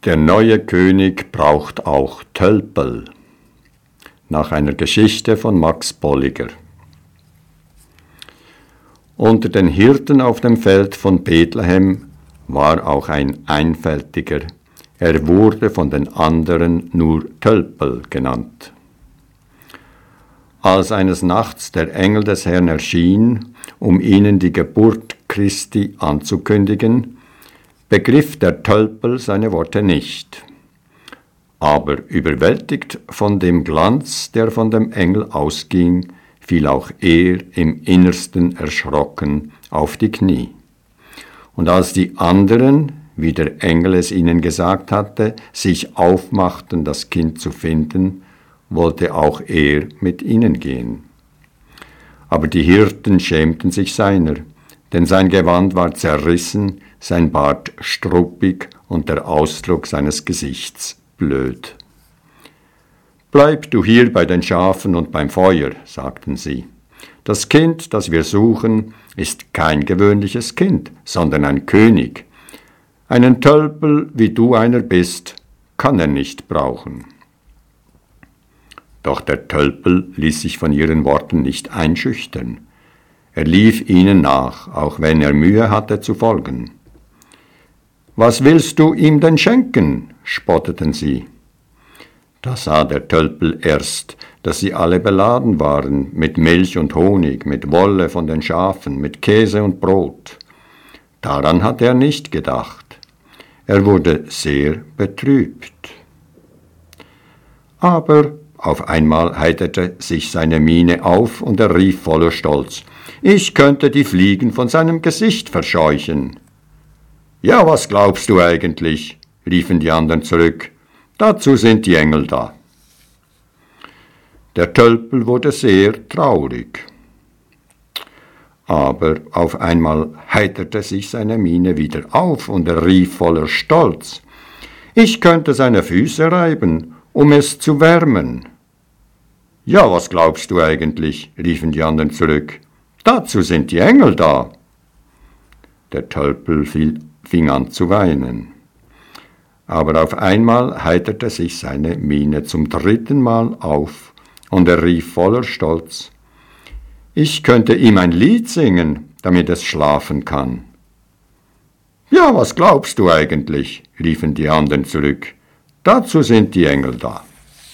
Der neue König braucht auch Tölpel. Nach einer Geschichte von Max Bolliger. Unter den Hirten auf dem Feld von Bethlehem war auch ein Einfältiger. Er wurde von den anderen nur Tölpel genannt. Als eines Nachts der Engel des Herrn erschien, um ihnen die Geburt Christi anzukündigen, begriff der Tölpel seine Worte nicht. Aber überwältigt von dem Glanz, der von dem Engel ausging, fiel auch er im Innersten erschrocken auf die Knie. Und als die anderen, wie der Engel es ihnen gesagt hatte, sich aufmachten, das Kind zu finden, wollte auch er mit ihnen gehen. Aber die Hirten schämten sich seiner, denn sein Gewand war zerrissen, sein Bart struppig und der Ausdruck seines Gesichts blöd. »Bleib du hier bei den Schafen und beim Feuer«, sagten sie. »Das Kind, das wir suchen, ist kein gewöhnliches Kind, sondern ein König. Einen Tölpel, wie du einer bist, kann er nicht brauchen.« Doch der Tölpel ließ sich von ihren Worten nicht einschüchtern. Er lief ihnen nach, auch wenn er Mühe hatte zu folgen. »Was willst du ihm denn schenken?« spotteten sie. Da sah der Tölpel erst, dass sie alle beladen waren mit Milch und Honig, mit Wolle von den Schafen, mit Käse und Brot. Daran hatte er nicht gedacht. Er wurde sehr betrübt. Aber auf einmal heiterte sich seine Miene auf und er rief voller Stolz: »Ich könnte die Fliegen von seinem Gesicht verscheuchen.« »Ja, was glaubst du eigentlich?« riefen die anderen zurück. »Dazu sind die Engel da.« Der Tölpel wurde sehr traurig. Aber auf einmal heiterte sich seine Miene wieder auf und er rief voller Stolz: »Ich könnte seine Füße reiben, um es zu wärmen.« »Ja, was glaubst du eigentlich?« riefen die anderen zurück. »Dazu sind die Engel da.« Der Tölpel fing an zu weinen. Aber auf einmal heiterte sich seine Miene zum 3. Mal auf und er rief voller Stolz: »Ich könnte ihm ein Lied singen, damit es schlafen kann.« »Ja, was glaubst du eigentlich?« riefen die anderen zurück. »Dazu sind die Engel da.«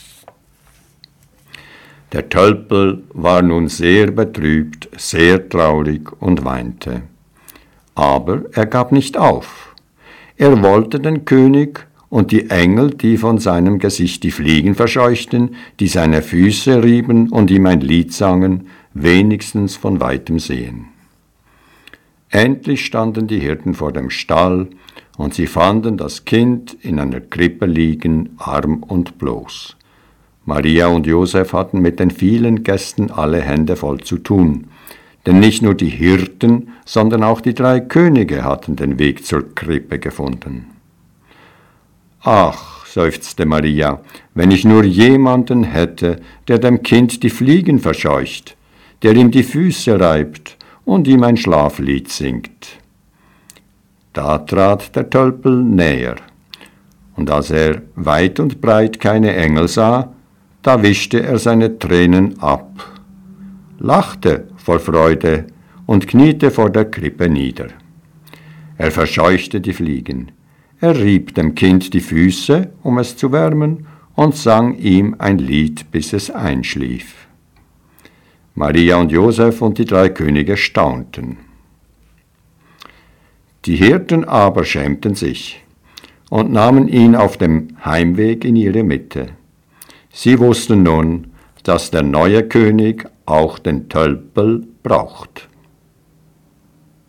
Der Tölpel war nun sehr betrübt, sehr traurig und weinte. Aber er gab nicht auf. Er wollte den König und die Engel, die von seinem Gesicht die Fliegen verscheuchten, die seine Füße rieben und ihm ein Lied sangen, wenigstens von weitem sehen. Endlich standen die Hirten vor dem Stall und sie fanden das Kind in einer Krippe liegen, arm und bloß. Maria und Josef hatten mit den vielen Gästen alle Hände voll zu tun, denn nicht nur die Hirten, sondern auch die 3 Könige hatten den Weg zur Krippe gefunden. »Ach«, seufzte Maria, »wenn ich nur jemanden hätte, der dem Kind die Fliegen verscheucht, der ihm die Füße reibt und ihm ein Schlaflied singt.« Da trat der Tölpel näher, und als er weit und breit keine Engel sah, da wischte er seine Tränen ab, lachte vor Freude und kniete vor der Krippe nieder. Er verscheuchte die Fliegen. Er rieb dem Kind die Füße, um es zu wärmen, und sang ihm ein Lied, bis es einschlief. Maria und Josef und die 3 Könige staunten. Die Hirten aber schämten sich und nahmen ihn auf dem Heimweg in ihre Mitte. Sie wussten nun, dass der neue König auch den Tölpel braucht.